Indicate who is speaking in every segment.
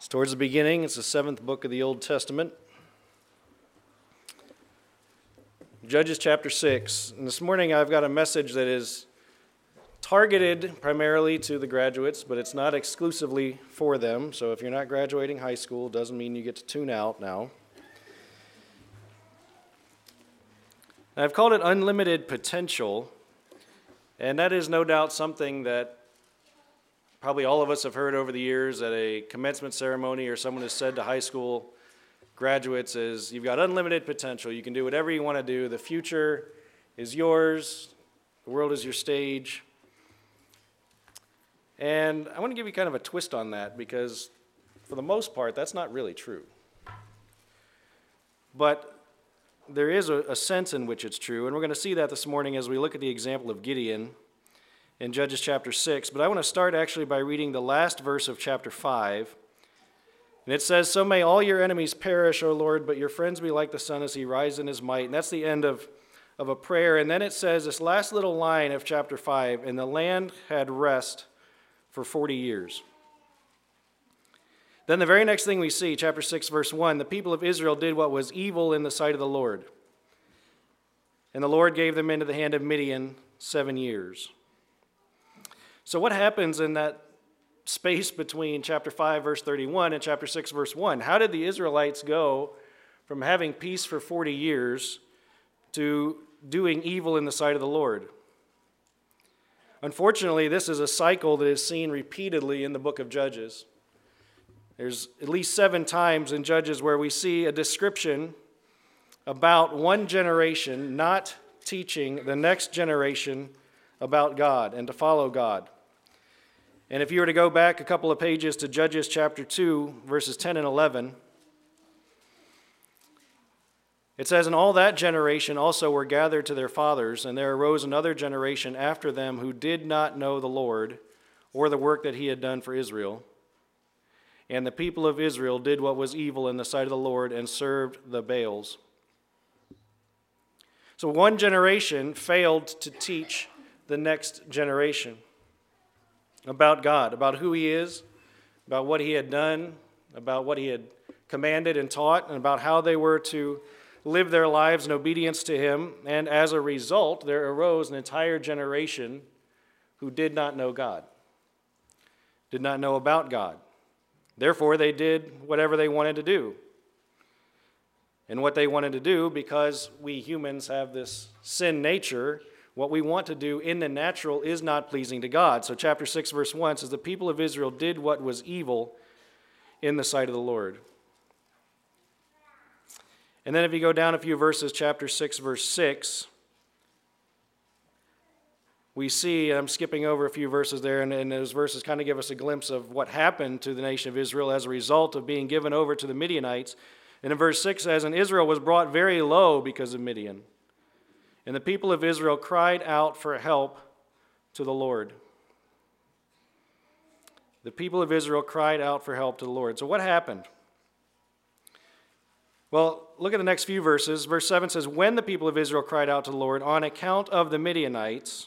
Speaker 1: It's towards the beginning. It's the 7th book of the Old Testament. Judges chapter 6. And this morning I've got a message that is targeted primarily to the graduates, but it's not exclusively for them. So if you're not graduating high school, it doesn't mean you get to tune out now. I've called it Unlimited Potential, and that is no doubt something that probably all of us have heard over the years at a commencement ceremony, or someone has said to high school graduates is, you've got unlimited potential. You can do whatever you want to do. The future is yours. The world is your stage. And I want to give you kind of a twist on that because for the most part, that's not really true. But there is a sense in which it's true, and we're going to see that this morning as we look at the example of Gideon in Judges chapter 6. But I want to start actually by reading the last verse of chapter 5. And it says, "So may all your enemies perish, O Lord, but your friends be like the sun as he rises in his might." And that's the end of a prayer. And then it says this last little line of chapter 5, "And the land had rest for 40 years." Then the very next thing we see, chapter 6, verse 1, "The people of Israel did what was evil in the sight of the Lord. And the Lord gave them into the hand of Midian 7 years." So what happens in that space between chapter 5, verse 31 and chapter 6, verse 1? How did the Israelites go from having peace for 40 years to doing evil in the sight of the Lord? Unfortunately, this is a cycle that is seen repeatedly in the book of Judges. There's at least 7 times in Judges where we see a description about one generation not teaching the next generation about God and to follow God. And if you were to go back a couple of pages to Judges chapter 2, verses 10 and 11, it says, "And all that generation also were gathered to their fathers, and there arose another generation after them who did not know the Lord or the work that he had done for Israel. And the people of Israel did what was evil in the sight of the Lord and served the Baals." So one generation failed to teach the next generation about God, about who he is, about what he had done, about what he had commanded and taught, and about how they were to live their lives in obedience to him. And as a result, there arose an entire generation who did not know God, did not know about God. Therefore, they did whatever they wanted to do. And what they wanted to do, because we humans have this sin nature, what we want to do in the natural is not pleasing to God. So chapter 6, verse 1 says, "The people of Israel did what was evil in the sight of the Lord." And then if you go down a few verses, chapter 6, verse 6, we see, I'm skipping over a few verses there, and those verses kind of give us a glimpse of what happened to the nation of Israel as a result of being given over to the Midianites. And in verse 6 says, "And Israel was brought very low because of Midian. And the people of Israel cried out for help to the Lord." The people of Israel cried out for help to the Lord. So what happened? Well, look at the next few verses. Verse 7 says, "When the people of Israel cried out to the Lord on account of the Midianites."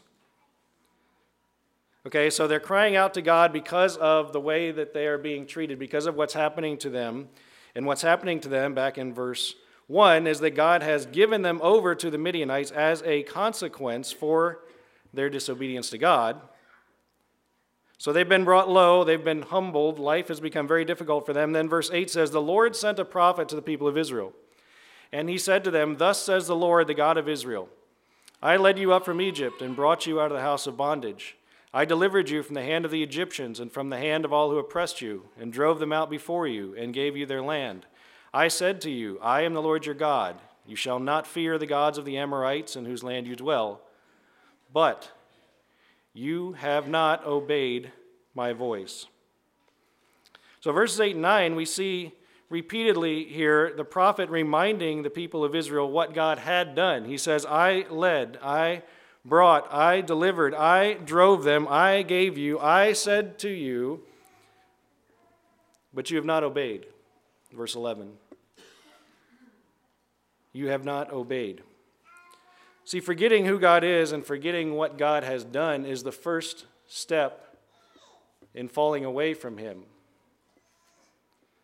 Speaker 1: Okay, so they're crying out to God because of the way that they are being treated, because of what's happening to them. And what's happening to them back in verse 1 is that God has given them over to the Midianites as a consequence for their disobedience to God. So they've been brought low, they've been humbled, life has become very difficult for them. Then verse 8 says, "The Lord sent a prophet to the people of Israel, and he said to them, 'Thus says the Lord, the God of Israel, I led you up from Egypt and brought you out of the house of bondage. I delivered you from the hand of the Egyptians and from the hand of all who oppressed you, and drove them out before you, and gave you their land. I said to you, I am the Lord your God. You shall not fear the gods of the Amorites in whose land you dwell. But you have not obeyed my voice.'" So verses 8 and 9, we see repeatedly here the prophet reminding the people of Israel what God had done. He says, "I led, I brought, I delivered, I drove them, I gave you, I said to you, but you have not obeyed." Verse 11. You have not obeyed. See, forgetting who God is and forgetting what God has done is the first step in falling away from him.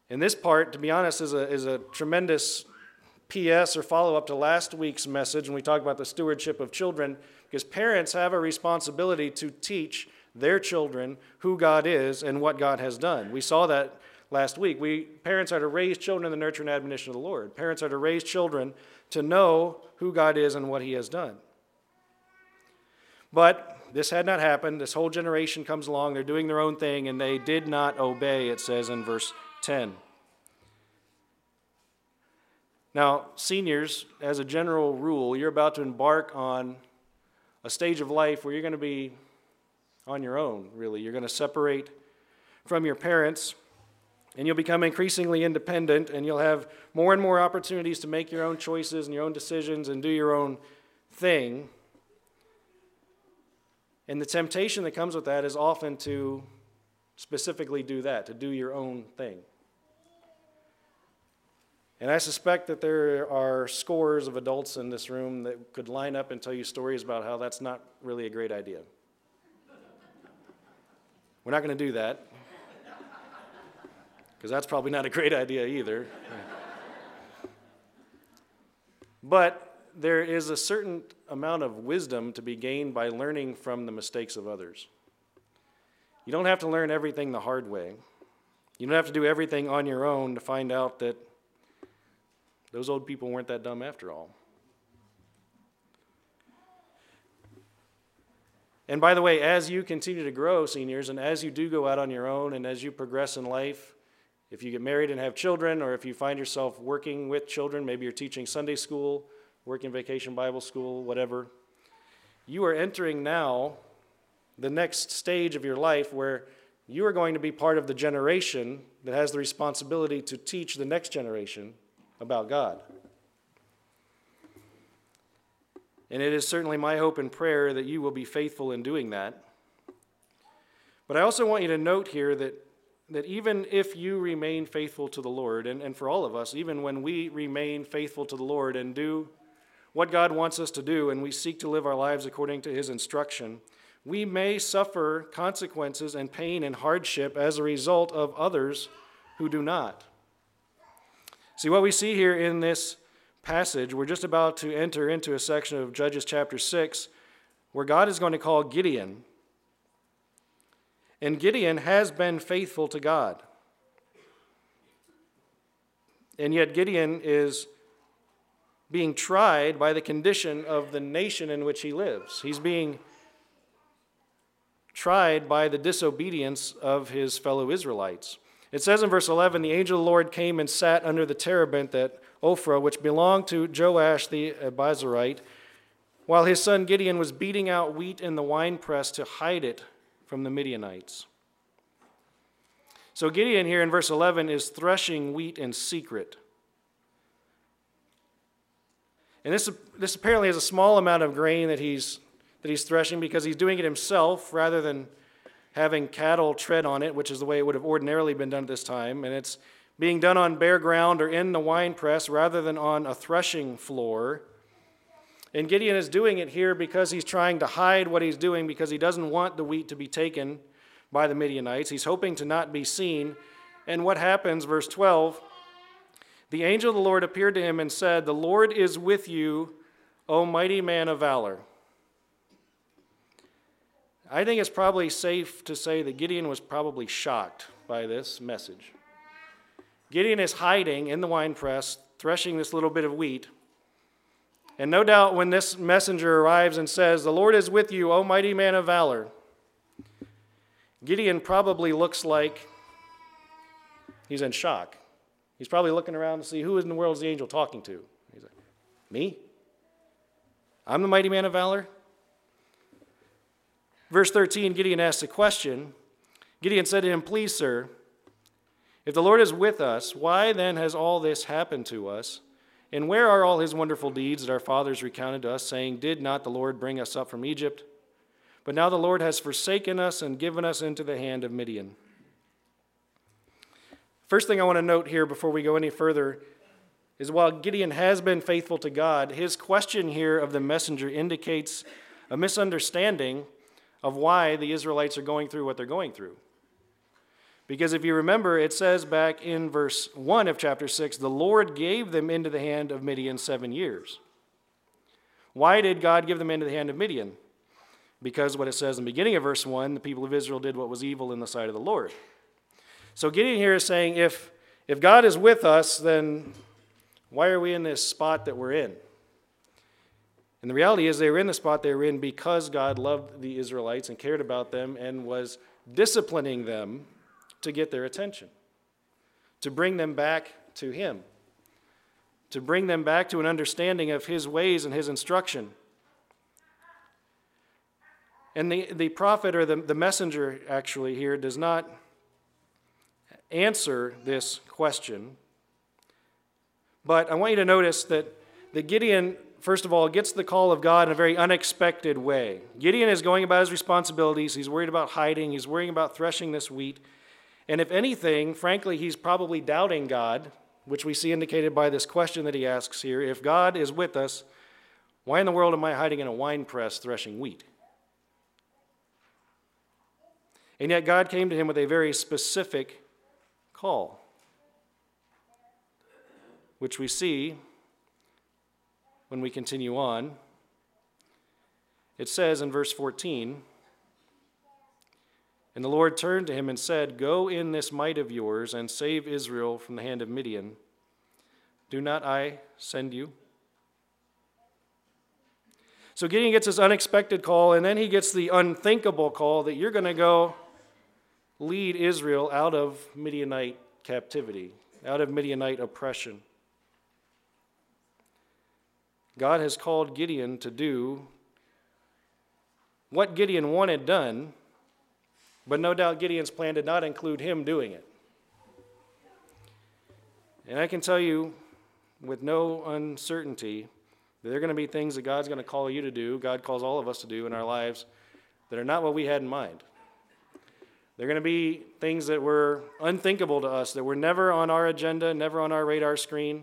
Speaker 1: And this part, to be honest, is a tremendous PS or follow-up to last week's message when we talked about the stewardship of children, because parents have a responsibility to teach their children who God is and what God has done. We saw that last week. Parents are to raise children in the nurture and admonition of the Lord. Parents are to raise children to know who God is and what he has done. But this had not happened. This whole generation comes along. They're doing their own thing, and they did not obey, it says in verse 10. Now, seniors, as a general rule, you're about to embark on a stage of life where you're going to be on your own, really. You're going to separate from your parents, and you'll become increasingly independent, and you'll have more and more opportunities to make your own choices and your own decisions and do your own thing. And the temptation that comes with that is often to specifically do that, to do your own thing. And I suspect that there are scores of adults in this room that could line up and tell you stories about how that's not really a great idea. We're not going to do that, because that's probably not a great idea either. But there is a certain amount of wisdom to be gained by learning from the mistakes of others. You don't have to learn everything the hard way. You don't have to do everything on your own to find out that those old people weren't that dumb after all. And by the way, as you continue to grow, seniors, and as you do go out on your own, and as you progress in life, if you get married and have children, or if you find yourself working with children, maybe you're teaching Sunday school, working vacation Bible school, whatever, you are entering now the next stage of your life where you are going to be part of the generation that has the responsibility to teach the next generation about God. And it is certainly my hope and prayer that you will be faithful in doing that. But I also want you to note here that even if you remain faithful to the Lord, and for all of us, even when we remain faithful to the Lord and do what God wants us to do, and we seek to live our lives according to his instruction, we may suffer consequences and pain and hardship as a result of others who do not. See, what we see here in this passage, we're just about to enter into a section of Judges chapter 6 where God is going to call Gideon. And Gideon has been faithful to God. And yet Gideon is being tried by the condition of the nation in which he lives. He's being tried by the disobedience of his fellow Israelites. It says in verse 11, the angel of the Lord came and sat under the terebinth at Ophrah, which belonged to Joash the Abiezrite, while his son Gideon was beating out wheat in the winepress to hide it from the Midianites. So Gideon here in verse 11 is threshing wheat in secret. And this apparently is a small amount of grain that he's threshing because he's doing it himself rather than having cattle tread on it, which is the way it would have ordinarily been done at this time. And it's being done on bare ground or in the winepress rather than on a threshing floor. And Gideon is doing it here because he's trying to hide what he's doing because he doesn't want the wheat to be taken by the Midianites. He's hoping to not be seen. And what happens, verse 12, the angel of the Lord appeared to him and said, "The Lord is with you, O mighty man of valor." I think it's probably safe to say that Gideon was probably shocked by this message. Gideon is hiding in the winepress, threshing this little bit of wheat. And no doubt when this messenger arrives and says, "The Lord is with you, O mighty man of valor," Gideon probably looks like he's in shock. He's probably looking around to see who in the world is the angel talking to. He's like, "Me? I'm the mighty man of valor?" Verse 13, Gideon asks a question. Gideon said to him, "Please, sir, if the Lord is with us, why then has all this happened to us? And where are all his wonderful deeds that our fathers recounted to us, saying, 'Did not the Lord bring us up from Egypt?' But now the Lord has forsaken us and given us into the hand of Midian." First thing I want to note here before we go any further is while Gideon has been faithful to God, his question here of the messenger indicates a misunderstanding of why the Israelites are going through what they're going through. Because if you remember, it says back in verse 1 of chapter 6, the Lord gave them into the hand of Midian 7 years. Why did God give them into the hand of Midian? Because what it says in the beginning of verse 1, the people of Israel did what was evil in the sight of the Lord. So Gideon here is saying, if God is with us, then why are we in this spot that we're in? And the reality is they were in the spot they were in because God loved the Israelites and cared about them and was disciplining them to get their attention, to bring them back to Him, to bring them back to an understanding of His ways and His instruction. And the prophet or the messenger actually here does not answer this question. But I want you to notice that Gideon, first of all, gets the call of God in a very unexpected way. Gideon is going about his responsibilities. He's worried about hiding. He's worrying about threshing this wheat. And if anything, frankly, he's probably doubting God, which we see indicated by this question that he asks here. If God is with us, why in the world am I hiding in a wine press threshing wheat? And yet God came to him with a very specific call, which we see when we continue on. It says in verse 14, and the Lord turned to him and said, go in this might of yours and save Israel from the hand of Midian. Do not I send you? So Gideon gets this unexpected call, and then he gets the unthinkable call that you're going to go lead Israel out of Midianite captivity, out of Midianite oppression. God has called Gideon to do what Gideon wanted done, but no doubt Gideon's plan did not include him doing it. And I can tell you with no uncertainty that there are going to be things that God's going to call you to do, God calls all of us to do in our lives, that are not what we had in mind. They're going to be things that were unthinkable to us, that were never on our agenda, never on our radar screen.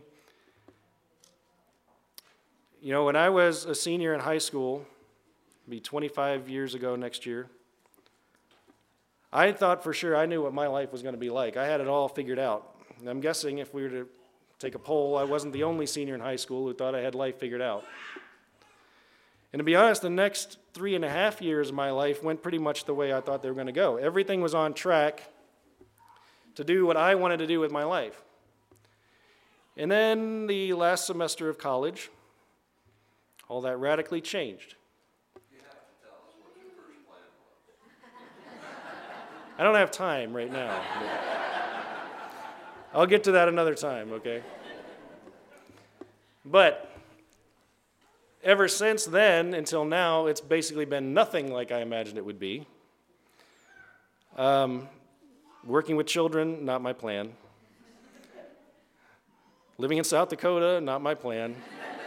Speaker 1: You know, when I was a senior in high school, it'll be 25 years ago next year, I thought for sure I knew what my life was going to be like. I had it all figured out. And I'm guessing if we were to take a poll, I wasn't the only senior in high school who thought I had life figured out. And to be honest, the next 3.5 years of my life went pretty much the way I thought they were going to go. Everything was on track to do what I wanted to do with my life. And then the last semester of college, all that radically changed.
Speaker 2: You have to tell us what your first plan was.
Speaker 1: I don't have time right now. I'll get to that another time, okay? But ever since then until now, it's basically been nothing like I imagined it would be. Working with children, not my plan. Living in South Dakota, not my plan.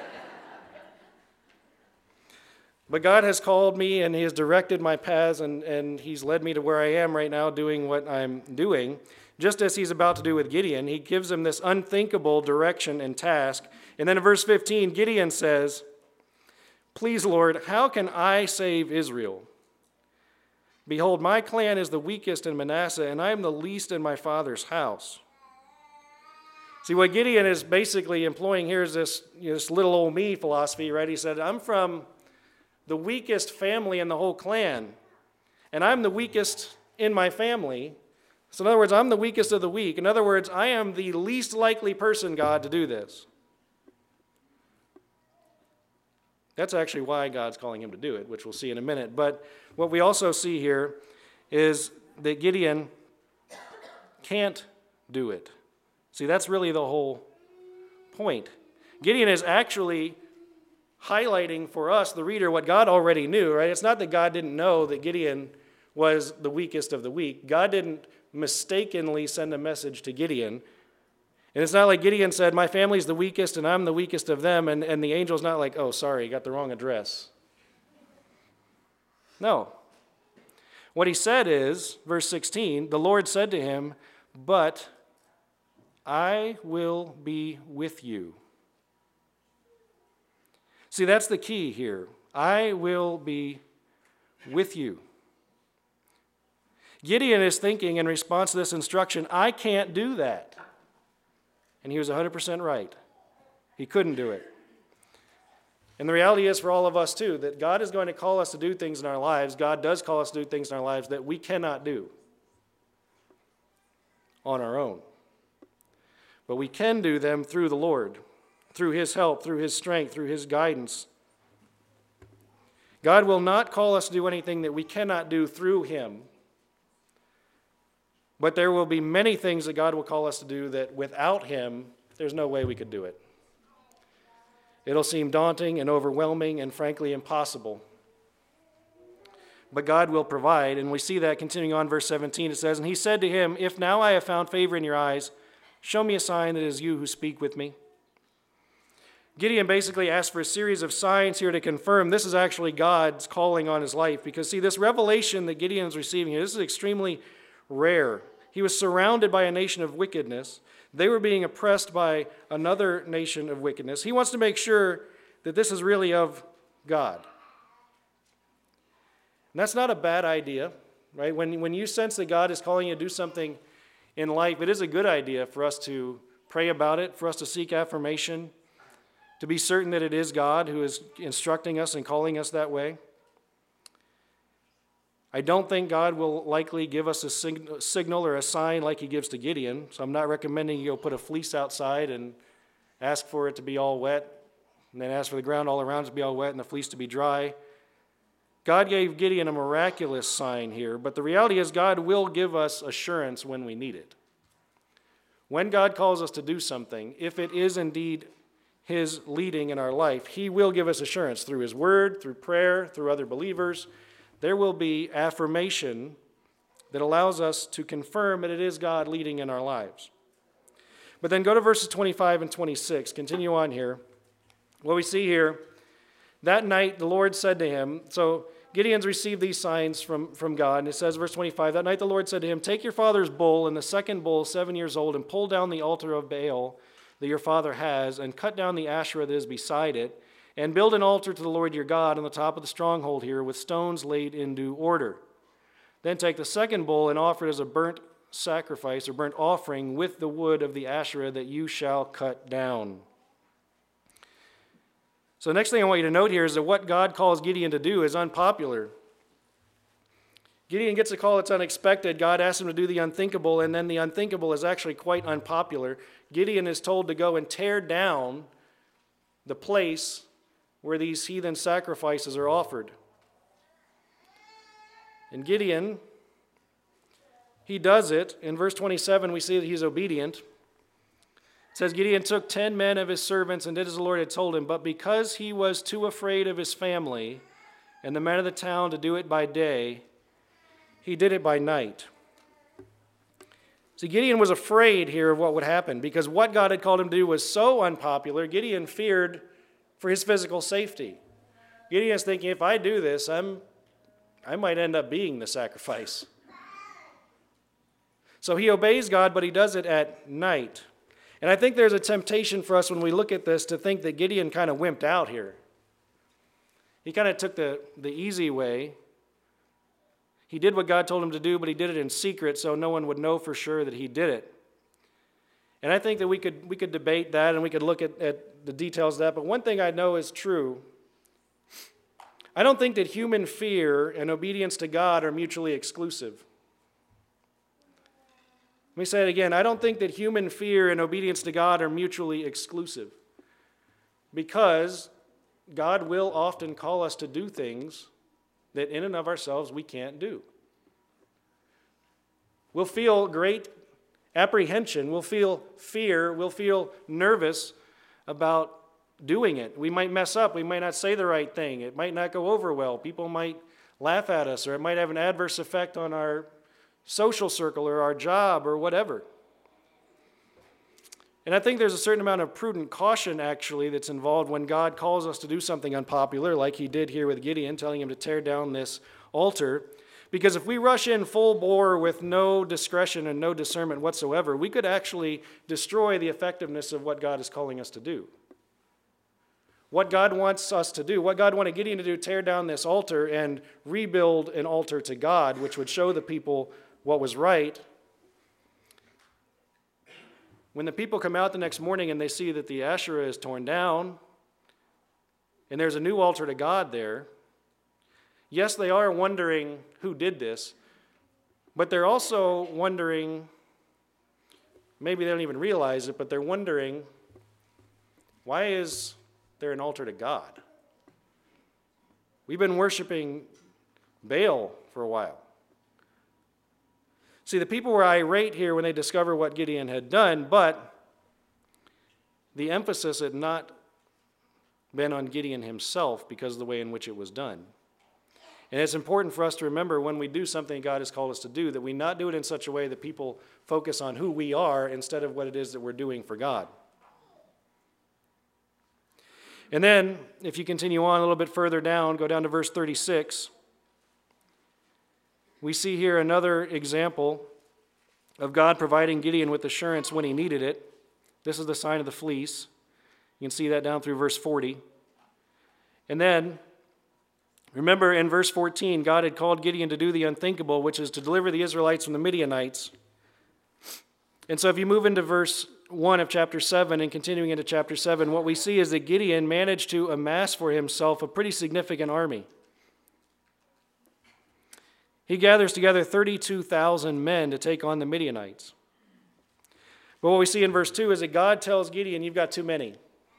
Speaker 1: But God has called me and He has directed my paths and He's led me to where I am right now doing what I'm doing. Just as He's about to do with Gideon, He gives him this unthinkable direction and task. And then in verse 15, Gideon says, please, Lord, how can I save Israel? Behold, my clan is the weakest in Manasseh, and I am the least in my father's house. See, what Gideon is basically employing here is this little old me philosophy, right? He said, I'm from the weakest family in the whole clan, and I'm the weakest in my family. So in other words, I'm the weakest of the weak. In other words, I am the least likely person, God, to do this. That's actually why God's calling him to do it, which we'll see in a minute. But what we also see here is that Gideon can't do it. See, that's really the whole point. Gideon is actually highlighting for us, the reader, what God already knew, right? It's not that God didn't know that Gideon was the weakest of the weak. God didn't mistakenly send a message to Gideon. And it's not like Gideon said, my family's the weakest and I'm the weakest of them, and the angel's not like, oh, sorry, you got the wrong address. No. What he said is, verse 16, the Lord said to him, but I will be with you. See, that's the key here. I will be with you. Gideon is thinking in response to this instruction, I can't do that. And he was 100% right. He couldn't do it. And the reality is for all of us too, that God is going to call us to do things in our lives. God does call us to do things in our lives that we cannot do on our own. But we can do them through the Lord, through His help, through His strength, through His guidance. God will not call us to do anything that we cannot do through Him. But there will be many things that God will call us to do that without Him, there's no way we could do it. It'll seem daunting and overwhelming and frankly impossible. But God will provide, and we see that continuing on verse 17. It says, and he said to him, if now I have found favor in your eyes, show me a sign that it is you who speak with me. Gideon basically asked for a series of signs here to confirm this is actually God's calling on his life. Because see, this revelation that Gideon is receiving here, this is extremely rare. He was surrounded by a nation of wickedness. They were being oppressed by another nation of wickedness. He wants to make sure that this is really of God. And that's not a bad idea, right? When you sense that God is calling you to do something in life, it is a good idea for us to pray about it, for us to seek affirmation, to be certain that it is God who is instructing us and calling us that way. I don't think God will likely give us a signal or a sign like He gives to Gideon, so I'm not recommending you go put a fleece outside and ask for it to be all wet, and then ask for the ground all around to be all wet and the fleece to be dry. God gave Gideon a miraculous sign here, but the reality is God will give us assurance when we need it. When God calls us to do something, if it is indeed His leading in our life, He will give us assurance through His word, through prayer, through other believers. There will be affirmation that allows us to confirm that it is God leading in our lives. But then go to verses 25 and 26. Continue on here. What we see here, that night the Lord said to him, so Gideon's received these signs from God, and it says, verse 25, that night the Lord said to him, take your father's bull and the second bull, 7 years old, and pull down the altar of Baal that your father has, and cut down the Asherah that is beside it, and build an altar to the Lord your God on the top of the stronghold here with stones laid in due order. Then take the second bull and offer it as a burnt sacrifice or burnt offering with the wood of the Asherah that you shall cut down. So the next thing I want you to note here is that what God calls Gideon to do is unpopular. Gideon gets a call that's unexpected. God asks him to do the unthinkable, and then the unthinkable is actually quite unpopular. Gideon is told to go and tear down the place where these heathen sacrifices are offered. And Gideon, he does it. In verse 27, we see that he's obedient. It says, Gideon took 10 men of his servants and did as the Lord had told him, but because he was too afraid of his family and the men of the town to do it by day, he did it by night. See, Gideon was afraid here of what would happen because what God had called him to do was so unpopular, Gideon feared for his physical safety. Gideon's thinking, if I do this, I might end up being the sacrifice. So he obeys God, but he does it at night. And I think there's a temptation for us when we look at this to think that Gideon kind of wimped out here. He kind of took the easy way. He did what God told him to do, but he did it in secret so no one would know for sure that he did it. And I think that we could debate that and we could look at the details of that. But one thing I know is true. I don't think that human fear and obedience to God are mutually exclusive. Let me say it again. I don't think that human fear and obedience to God are mutually exclusive. Because God will often call us to do things that in and of ourselves we can't do. We'll feel great apprehension, we'll feel fear, we'll feel nervous about doing it. We might mess up, we might not say the right thing, it might not go over well, people might laugh at us, or it might have an adverse effect on our social circle or our job or whatever. And I think there's a certain amount of prudent caution actually that's involved when God calls us to do something unpopular, like he did here with Gideon, telling him to tear down this altar. Because if we rush in full bore with no discretion and no discernment whatsoever, we could actually destroy the effectiveness of what God is calling us to do. What God wants us to do, what God wanted Gideon to do, tear down this altar and rebuild an altar to God, which would show the people what was right, when the people come out the next morning and they see that the Asherah is torn down and there's a new altar to God there, yes, they are wondering who did this, but they're also wondering, maybe they don't even realize it, but they're wondering, why is there an altar to God? We've been worshiping Baal for a while. See, the people were irate here when they discovered what Gideon had done, but the emphasis had not been on Gideon himself because of the way in which it was done. And it's important for us to remember when we do something God has called us to do, that we not do it in such a way that people focus on who we are instead of what it is that we're doing for God. And then, if you continue on a little bit further down, go down to verse 36, we see here another example of God providing Gideon with assurance when he needed it. This is the sign of the fleece. You can see that down through verse 40. And then, remember in verse 14, God had called Gideon to do the unthinkable, which is to deliver the Israelites from the Midianites. And so if you move into verse 1 of chapter 7 and continuing into chapter 7, what we see is that Gideon managed to amass for himself a pretty significant army. He gathers together 32,000 men to take on the Midianites. But what we see in verse 2 is that God tells Gideon, you've got too many.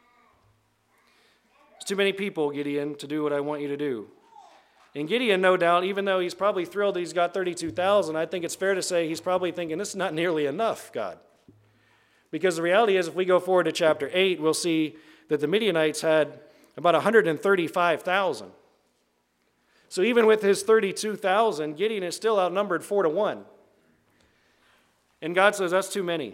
Speaker 1: It's too many people, Gideon, to do what I want you to do. And Gideon, no doubt, even though he's probably thrilled that he's got 32,000, I think it's fair to say he's probably thinking, this is not nearly enough, God. Because the reality is, if we go forward to chapter 8, we'll see that the Midianites had about 135,000. So even with his 32,000, Gideon is still outnumbered 4-1. And God says, that's too many.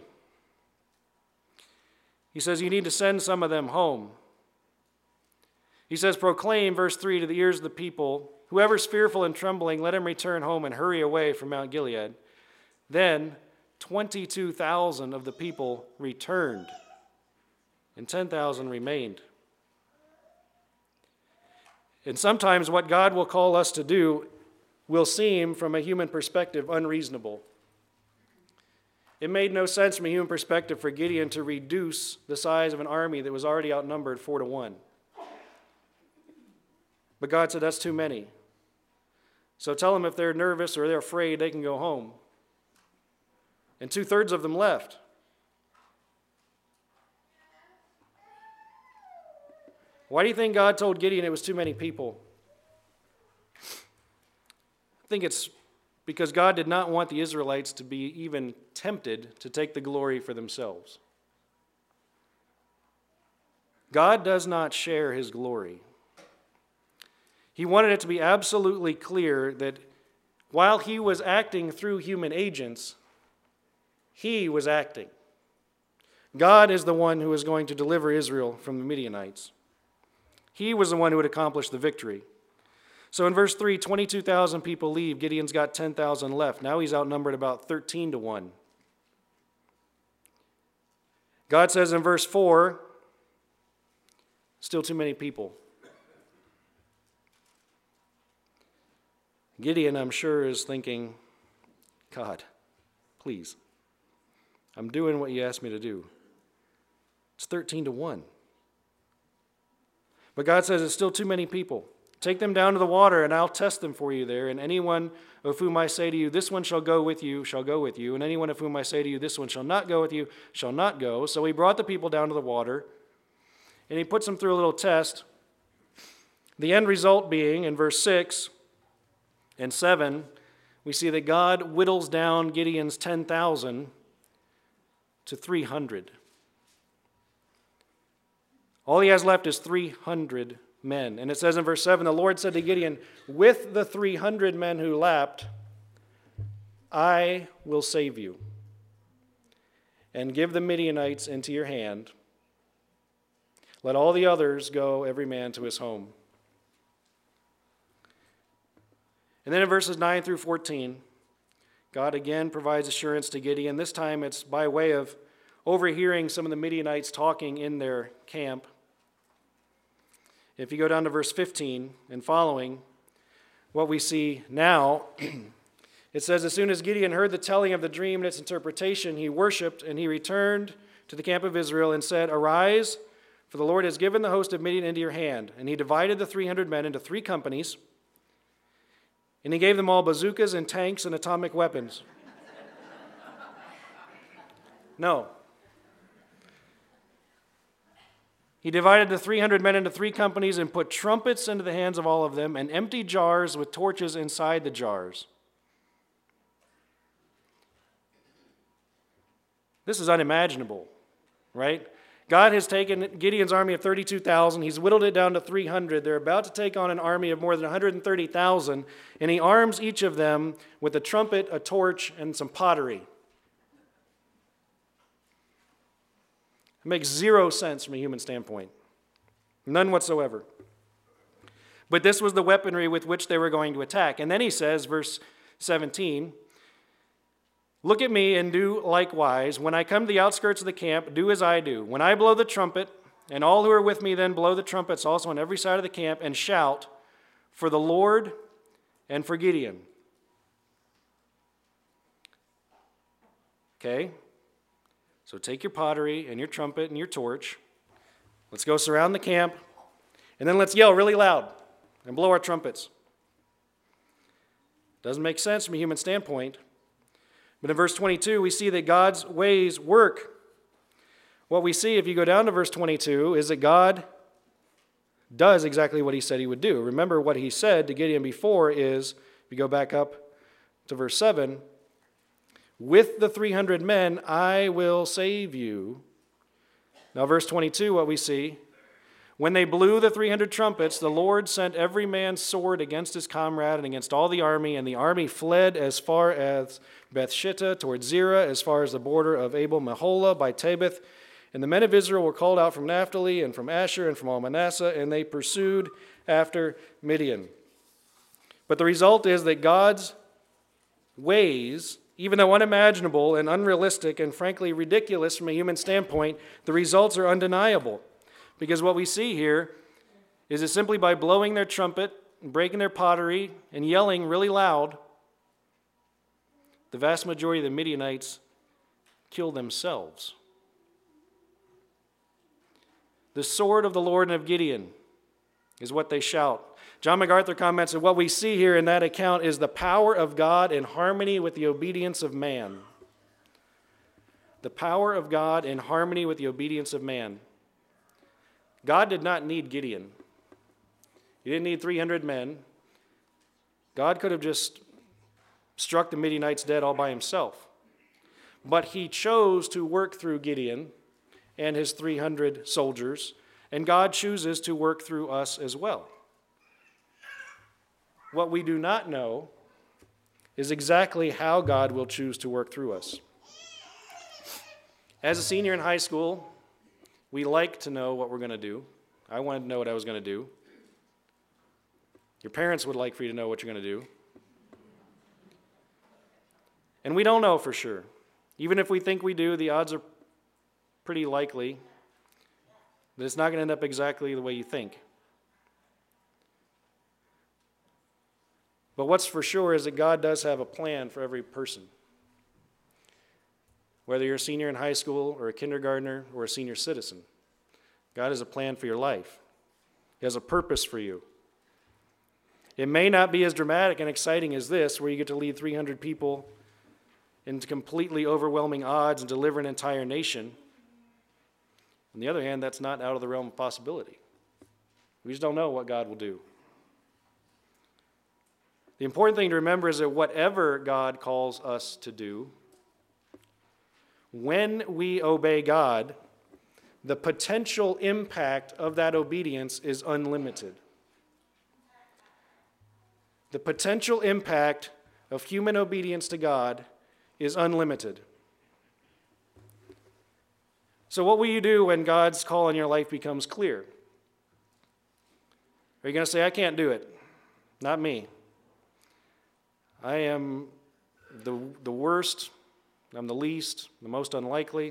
Speaker 1: He says, you need to send some of them home. He says, proclaim, verse 3, to the ears of the people, whoever's fearful and trembling, let him return home and hurry away from Mount Gilead. Then 22,000 of the people returned, and 10,000 remained. And sometimes what God will call us to do will seem, from a human perspective, unreasonable. It made no sense from a human perspective for Gideon to reduce the size of an army that was already outnumbered 4-1. But God said, that's too many. So tell them if they're nervous or they're afraid, they can go home. And 2/3 of them left. Why do you think God told Gideon it was too many people? I think it's because God did not want the Israelites to be even tempted to take the glory for themselves. God does not share his glory. He wanted it to be absolutely clear that while he was acting through human agents, he was acting. God is the one who is going to deliver Israel from the Midianites. He was the one who would accomplish the victory. So in verse 3, 22,000 people leave. Gideon's got 10,000 left. Now he's outnumbered about 13-1. God says in verse 4, still too many people. Gideon, I'm sure, is thinking, God, please, I'm doing what you asked me to do. It's 13-1. But God says it's still too many people. Take them down to the water, and I'll test them for you there. And anyone of whom I say to you, this one shall go with you, shall go with you. And anyone of whom I say to you, this one shall not go with you, shall not go. So he brought the people down to the water, and he puts them through a little test. The end result being, in verse 6 and 7, we see that God whittles down Gideon's 10,000 to 300. All he has left is 300 men. And it says in verse 7, the Lord said to Gideon, with the 300 men who lapped, I will save you and give the Midianites into your hand. Let all the others go, every man to his home. And then in verses 9 through 14, God again provides assurance to Gideon. This time it's by way of overhearing some of the Midianites talking in their camp. If you go down to verse 15 and following, what we see now It says, as soon as Gideon heard the telling of the dream and its interpretation, he worshipped, and he returned to the camp of Israel and said, arise, for the Lord has given the host of Midian into your hand. And he divided the 300 men into 3 companies, and he gave them all bazookas and tanks and atomic weapons. No. He divided the 300 men into 3 companies and put trumpets into the hands of all of them and empty jars with torches inside the jars. This is unimaginable, right? God has taken Gideon's army of 32,000. He's whittled it down to 300. They're about to take on an army of more than 130,000, and he arms each of them with a trumpet, a torch, and some pottery. It makes zero sense from a human standpoint. None whatsoever. But this was the weaponry with which they were going to attack. And then he says, verse 17, look at me and do likewise. When I come to the outskirts of the camp, do as I do. When I blow the trumpet, and all who are with me then blow the trumpets also on every side of the camp, and shout for the Lord and for Gideon. Okay? So take your pottery and your trumpet and your torch. Let's go surround the camp, and then let's yell really loud and blow our trumpets. Doesn't make sense from a human standpoint. But in verse 22, we see that God's ways work. What we see, if you go down to verse 22, is that God does exactly what he said he would do. Remember what he said to Gideon before is, if you go back up to verse 7, with the 300 men, I will save you. Now, verse 22, what we see, when they blew the 300 trumpets, the Lord sent every man's sword against his comrade and against all the army, and the army fled as far as Bethshittah towards Zerah, as far as the border of Abel-Meholah by Tabith. And the men of Israel were called out from Naphtali and from Asher and from all Manasseh, and they pursued after Midian. But the result is that God's ways, even though unimaginable and unrealistic and frankly ridiculous from a human standpoint, the results are undeniable. Because what we see here is that simply by blowing their trumpet, and breaking their pottery, and yelling really loud, the vast majority of the Midianites kill themselves. The sword of the Lord and of Gideon is what they shout. John MacArthur comments that what we see here in that account is the power of God in harmony with the obedience of man. The power of God in harmony with the obedience of man. God did not need Gideon. He didn't need 300 men. God could have just struck the Midianites dead all by himself. But he chose to work through Gideon and his 300 soldiers, and God chooses to work through us as well. What we do not know is exactly how God will choose to work through us. As a senior in high school, we like to know what we're going to do. I wanted to know what I was going to do. Your parents would like for you to know what you're going to do. And we don't know for sure. Even if we think we do, the odds are pretty likely that it's not going to end up exactly the way you think. But what's for sure is that God does have a plan for every person. Whether you're a senior in high school or a kindergartner or a senior citizen, God has a plan for your life. He has a purpose for you. It may not be as dramatic and exciting as this, where you get to lead 300 people into completely overwhelming odds and deliver an entire nation. On the other hand, that's not out of the realm of possibility. We just don't know what God will do. The important thing to remember is that whatever God calls us to do, when we obey God, the potential impact of that obedience is unlimited. The potential impact of human obedience to God is unlimited. So what will you do when God's call in your life becomes clear? Are you going to say, I can't do it? Not me. I am the worst, I'm the least, the most unlikely.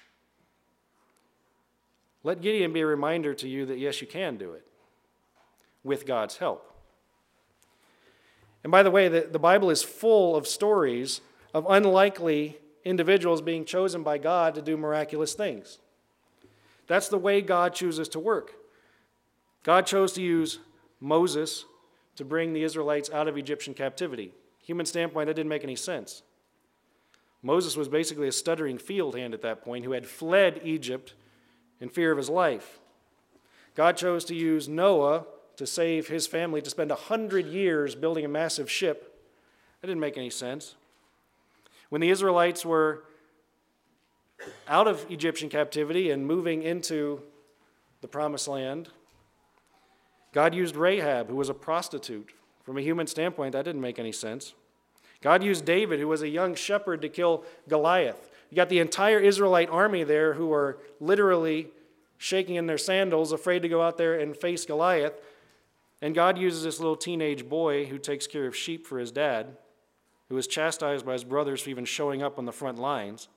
Speaker 1: Let Gideon be a reminder to you that yes, you can do it with God's help. And by the way, the Bible is full of stories of unlikely individuals being chosen by God to do miraculous things. That's the way God chooses to work. God chose to use Moses to bring the Israelites out of Egyptian captivity. Human standpoint, that didn't make any sense. Moses was basically a stuttering field hand at that point who had fled Egypt in fear of his life. God chose to use Noah to save his family, to spend 100 years building a massive ship. That didn't make any sense. When the Israelites were out of Egyptian captivity and moving into the promised land, God used Rahab, who was a prostitute. From a human standpoint, that didn't make any sense. God used David, who was a young shepherd, to kill Goliath. You got the entire Israelite army there who are literally shaking in their sandals, afraid to go out there and face Goliath. And God uses this little teenage boy who takes care of sheep for his dad, who was chastised by his brothers for even showing up on the front lines.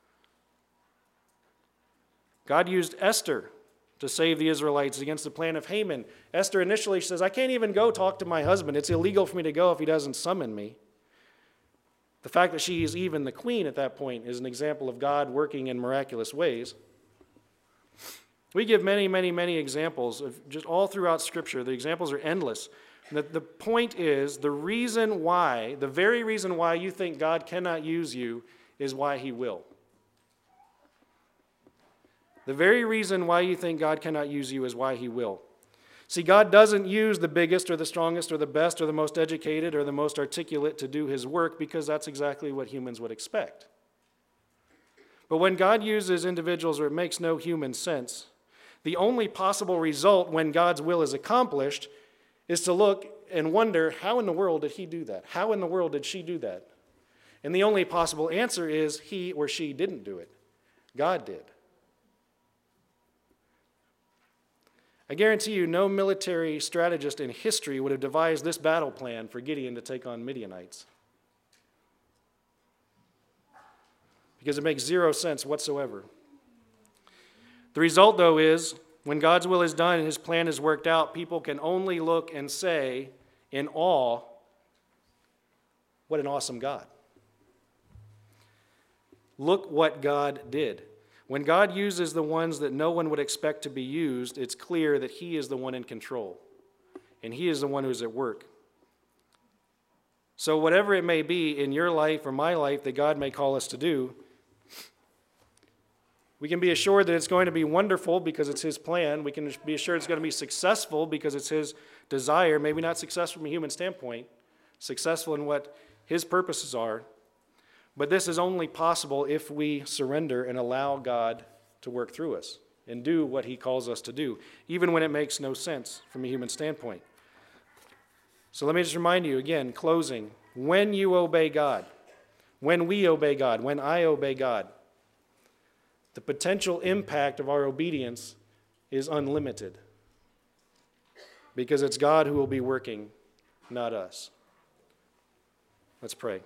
Speaker 1: God used Esther to save the Israelites against the plan of Haman. Esther initially says, I can't even go talk to my husband. It's illegal for me to go if he doesn't summon me. The fact that she is even the queen at that point is an example of God working in miraculous ways. We give many, many, many examples of just all throughout Scripture. The examples are endless. The point is, the very reason why you think God cannot use you is why he will. The very reason why you think God cannot use you is why he will. See, God doesn't use the biggest or the strongest or the best or the most educated or the most articulate to do his work because that's exactly what humans would expect. But when God uses individuals where it makes no human sense, the only possible result when God's will is accomplished is to look and wonder, how in the world did he do that? How in the world did she do that? And the only possible answer is he or she didn't do it. God did. I guarantee you no military strategist in history would have devised this battle plan for Gideon to take on Midianites. Because it makes zero sense whatsoever. The result, though, is when God's will is done and his plan is worked out, people can only look and say in awe, what an awesome God. Look what God did. When God uses the ones that no one would expect to be used, it's clear that he is the one in control, and he is the one who's at work. So whatever it may be in your life or my life that God may call us to do, we can be assured that it's going to be wonderful because it's his plan. We can be assured it's going to be successful because it's his desire, maybe not successful from a human standpoint, successful in what his purposes are. But this is only possible if we surrender and allow God to work through us and do what he calls us to do, even when it makes no sense from a human standpoint. So let me just remind you again, closing, when you obey God, when we obey God, when I obey God, the potential impact of our obedience is unlimited because it's God who will be working, not us. Let's pray.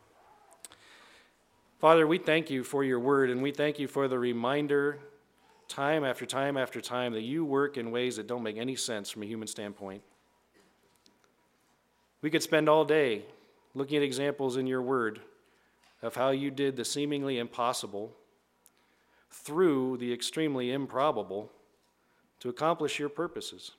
Speaker 1: Father, we thank you for your word, and we thank you for the reminder time after time after time that you work in ways that don't make any sense from a human standpoint. We could spend all day looking at examples in your word of how you did the seemingly impossible through the extremely improbable to accomplish your purposes.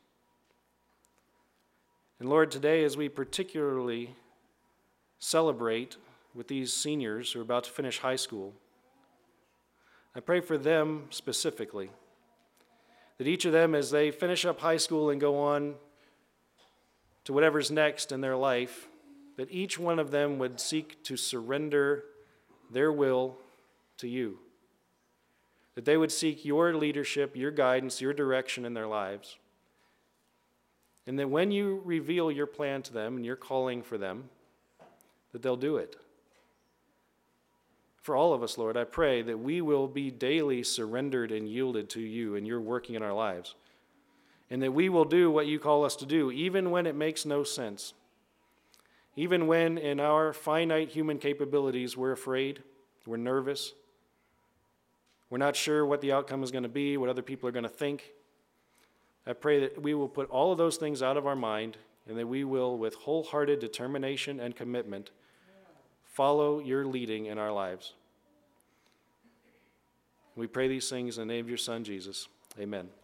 Speaker 1: And Lord, today as we particularly celebrate with these seniors who are about to finish high school, I pray for them specifically, that each of them as they finish up high school and go on to whatever's next in their life, that each one of them would seek to surrender their will to you, that they would seek your leadership, your guidance, your direction in their lives, and that when you reveal your plan to them and your calling for them, that they'll do it. For all of us, Lord, I pray that we will be daily surrendered and yielded to you and your working in our lives, and that we will do what you call us to do, even when it makes no sense, even when in our finite human capabilities we're afraid, we're nervous, we're not sure what the outcome is going to be, what other people are going to think. I pray that we will put all of those things out of our mind, and that we will, with wholehearted determination and commitment, follow your leading in our lives. We pray these things in the name of your Son, Jesus. Amen.